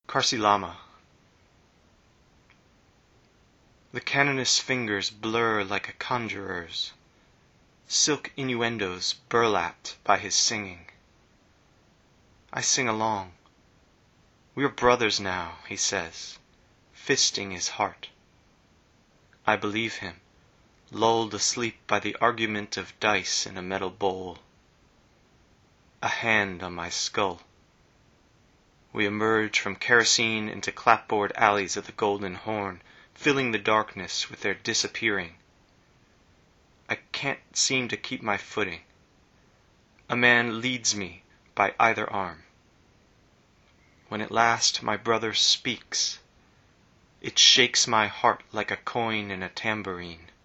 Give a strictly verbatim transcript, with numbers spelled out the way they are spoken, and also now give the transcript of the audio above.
Karsilama. The canonist's fingers blur like a conjurer's, silk innuendos burlapped by his singing. I sing along. We're brothers now, he says, fisting his heart. I believe him, lulled asleep by the argument of dice in a metal bowl. A hand on my skull. We emerge from kerosene into clapboard alleys of the Golden Horn, filling the darkness with their disappearing. I can't seem to keep my footing. A man leads me by either arm. When at last my brother speaks, it shakes my heart like a coin in a tambourine.